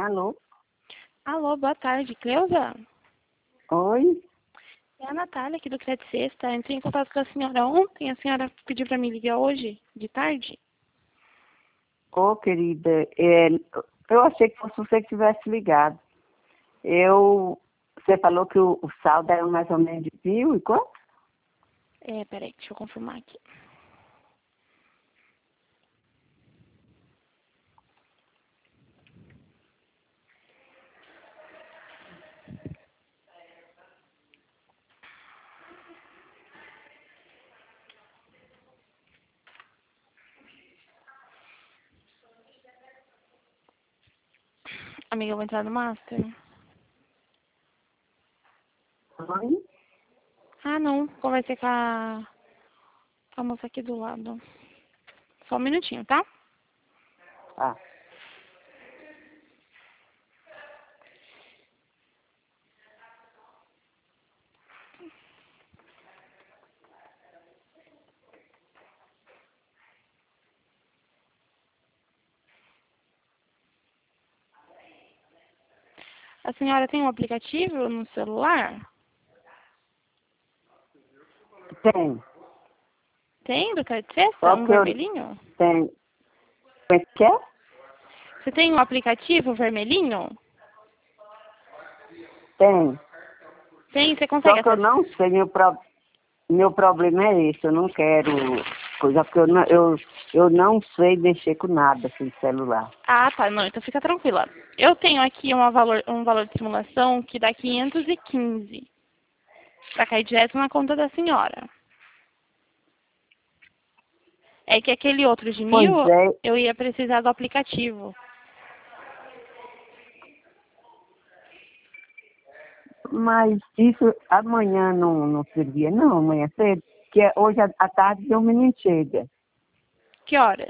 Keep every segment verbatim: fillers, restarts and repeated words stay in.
Alô? Alô, boa tarde, Cleusa? Oi? É a Natália aqui do Crédito Sexta. Entrei em contato com a senhora ontem, a senhora pediu para me ligar hoje, de tarde. Ô, querida, é, eu achei que fosse você que tivesse ligado. Eu, você falou que o, o saldo era mais ou menos de mil e quanto? É, peraí, deixa eu confirmar aqui. Amiga, eu vou entrar no Master. Oi? Ah, não, conversei com a, com a moça aqui do lado. Só um minutinho, tá? Ah, A senhora tem um aplicativo no celular? tem. Tem, do Crédito Sexta? Qual Um que eu vermelhinho? tenho? Como é que é? Você tem um aplicativo vermelhinho? Tem. Tem, você Só consegue que eu acessar? não sei, meu, pro, meu problema é esse, eu não quero coisa, porque eu não, eu, eu não sei mexer com nada sem celular. Ah, tá. Não, então fica tranquila. Eu tenho aqui uma valor, um valor de simulação que dá quinhentos e quinze para cair direto na conta da senhora. É que aquele outro de Pois mil, é, eu ia precisar do aplicativo. mas isso amanhã não, não servia, não, amanhã cedo, porque hoje à à tarde o menino chega. Que horas?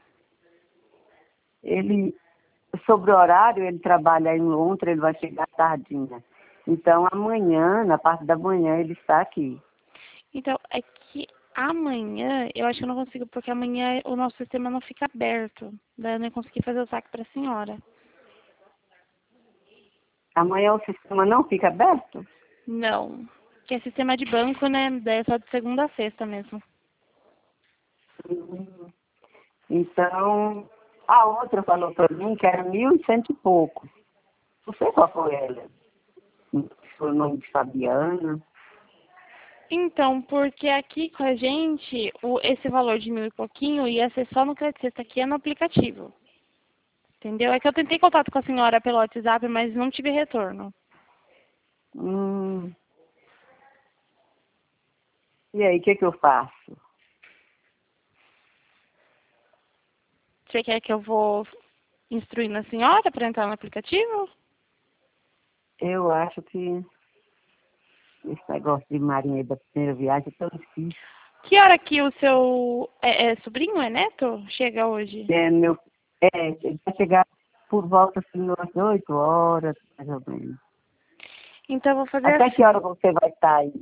Ele, sobre o horário, ele trabalha em Londres, ele vai chegar à tardinha. Então amanhã, na parte da manhã, ele está aqui. Então, é que amanhã, eu acho que eu não consigo, porque amanhã o nosso sistema não fica aberto. Daí eu não consegui fazer o saque para a senhora. Amanhã o sistema não fica aberto? Não. Que é sistema de banco, né? Daí é só de segunda a sexta mesmo. Hum. Então, a outra falou para mim que era mil e cento e pouco. Não sei qual foi ela. Foi o nome de Fabiana. Então, porque aqui com a gente, o, esse valor de mil e pouquinho ia ser só no Crédito Sexta, aqui é no aplicativo. Entendeu? É que eu tentei contato com a senhora pelo WhatsApp, mas não tive retorno. Hum. E aí, o que, que eu faço? Você quer que eu vou instruindo a senhora para entrar no aplicativo? Eu acho que esse negócio de marinha da primeira viagem é tão difícil. Que hora que o seu é, é sobrinho, é neto? Chega hoje? É, meu, é, ele vai chegar por volta assim, umas oito horas, mais ou menos. Então eu vou fazer Até que assim. hora você vai estar aí?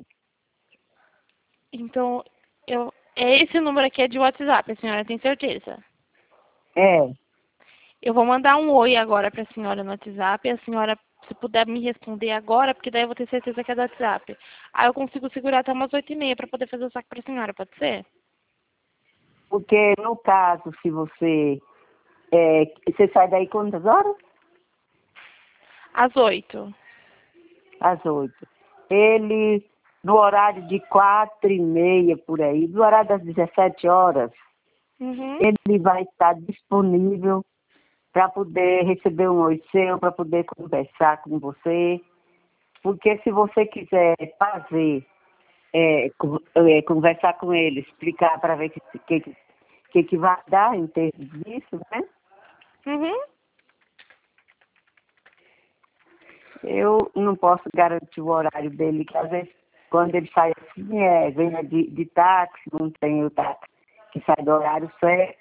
Então, eu, é esse número aqui é de WhatsApp, a senhora tem certeza? É, Eu vou mandar um oi agora para a senhora no WhatsApp, e a senhora, se puder me responder agora, porque daí eu vou ter certeza que é do WhatsApp. Aí eu consigo segurar até umas oito e meia para poder fazer o saque para a senhora, pode ser? porque no caso, se você, é, você sai daí quantas horas? Às oito. Às oito. Ele, no horário de quatro e meia por aí, no horário das dezessete horas, Uhum. ele vai estar disponível para poder receber um oi seu, para poder conversar com você. Porque se você quiser fazer, é, con- é, conversar com ele, explicar para ver o que, que, que, que vai dar em termos disso, né? Uhum. Eu não posso garantir o horário dele, que às vezes quando ele sai assim, é, venha de, de táxi, não tem o táxi que sai do horário certo.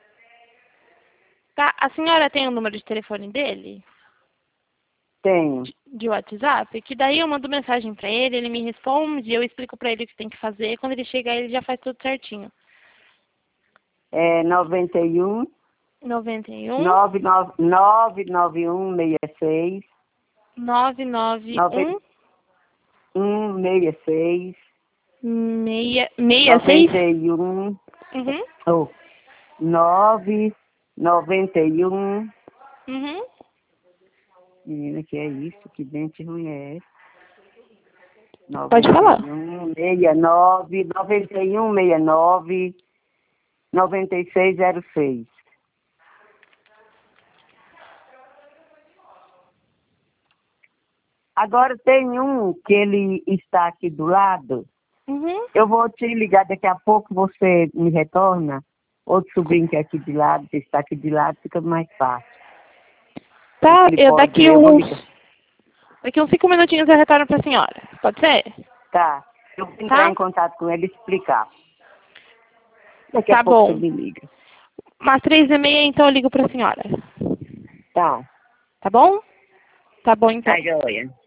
Tá, a senhora tem o número de telefone dele? Tenho. De WhatsApp? Que daí eu mando mensagem para ele, ele me responde, eu explico para ele o que tem que fazer. Quando ele chegar, ele já faz tudo certinho. É noventa e um, noventa e um. nove nove nove um seis seis. nove nove um. um seis seis. Meia, meia seis? noventa e um. Uhum. Oh, nove noventa e um. Uhum. Menina, que é isso? Que dente ruim é esse? Pode falar. sessenta e nove, noventa e um, sessenta e nove, noventa e seis, zero seis. Agora tem um que ele está aqui do lado. Uhum. Eu vou te ligar daqui a pouco, você me retorna. Outro sobrinho que é aqui de lado, que está aqui de lado, fica mais fácil. Tá, Ele eu pode, daqui eu vou uns... ligar. Daqui uns cinco minutinhos eu retorno pra senhora. Pode ser? Tá. Eu vou entrar Tá? em contato com ele e explicar. Daqui Tá a pouco bom. você me liga. Umas três e meia, então eu ligo pra senhora. Tá. Tá bom? Tá bom, então. Tá, joia.